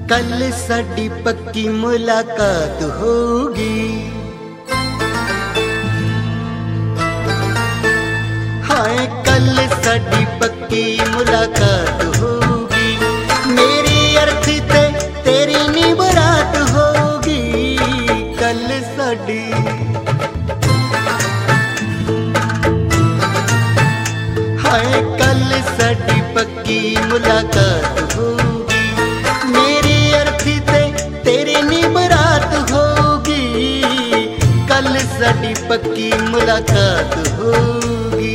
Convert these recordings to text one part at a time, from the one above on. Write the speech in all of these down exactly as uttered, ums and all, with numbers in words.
कल साडी पक्की मुलाकात होगी। हाय कल साडी पक्की मुलाकात होगी। मेरी अर्थी ते तेरी नी बरात होगी। कल साडी हाय कल साडी पक्की मुलाकात होगी। मेरी अर्थी ते तेरी नी बरात होगी। कल साडी पक्की मुलाकात होगी।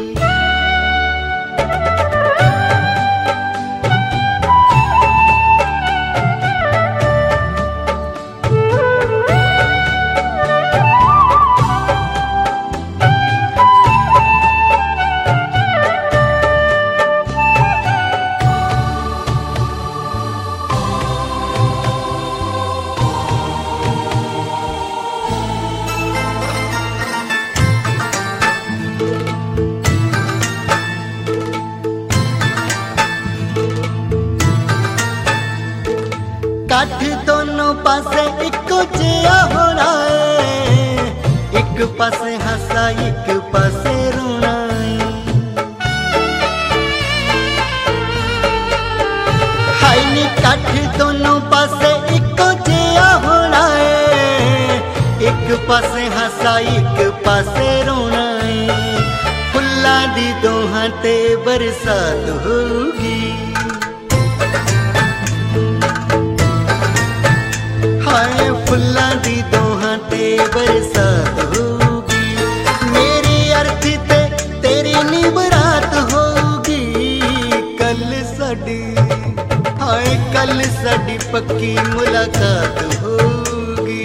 काठ दोनों पासे इको जिया होना है। एक पासे हंसा एक पासे रोना है। हाय नी काठ दोनों पासे इको जिया होना है। एक पासे हंसा एक पासे रोना है। फुल्लां दी दोहां ते बरसात होगी। हाय फुल्लां दी दोहां ते बरसात होगी। मेरी अर्थी ते तेरी नी बरात होगी। कल साडी हाय कल साडी पक्की मुलाकात होगी।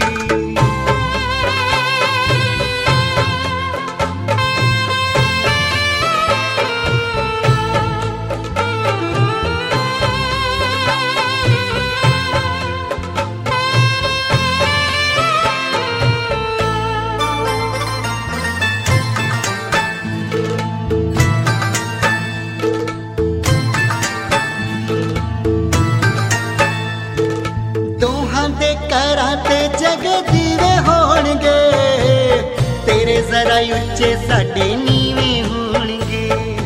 घरां ते जग दीवे होणगे। तेरे जरा उच्चे साडे नीवे होणगे।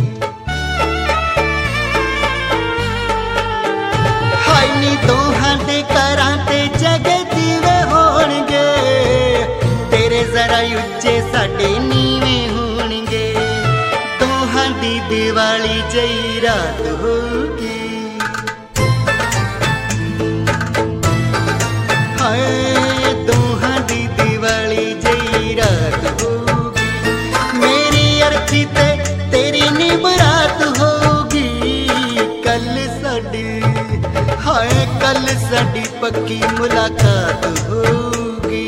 हाय नी दोहां दे घरां ते जग दीवे होणगे। तेरे जरा उच्चे साडे नीवे होणगे। दोहां दी दिवाली जई रात होगी। दोहां दी दिवाली जई रात होगी। मेरी अर्थी ते तेरी नी बरात होगी। कल साडी हाय कल साडी पक्की मुलाकात होगी।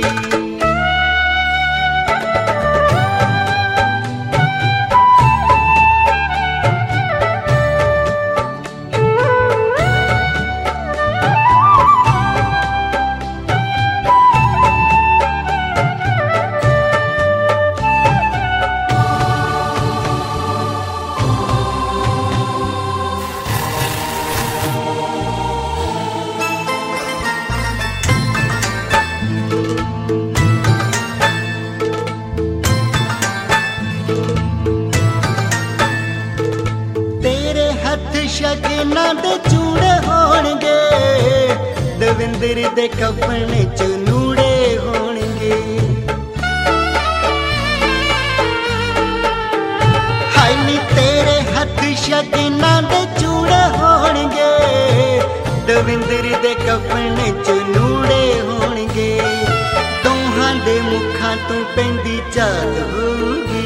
शगना दे चूड़े होणगे। दविंदर दे कफन च नूड़े होणगे। हाय नी तेरे हथ शगना दे चूड़े होणगे। दविंदर दे कफन च नूड़े होणगे। दोहां दे मुखां तों पैंदी चाल होगी।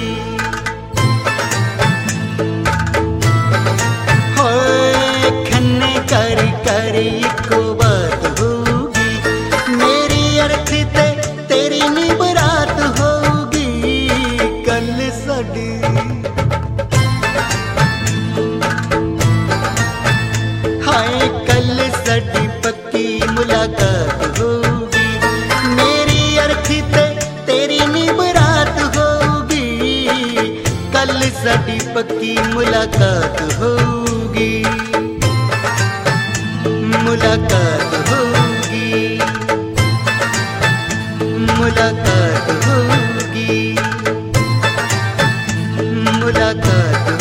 कर कर इको बात होगी। मेरी अर्थी ते तेरी नी बरात होगी। कल साडी हाय कल साडी पक्की मुलाकात होगी। मेरी अर्थी ते तेरी नी बरात होगी। कल साडी पक्की मुलाकात होगी। मुलाकात हो मुलाकात होगी, मुलाकात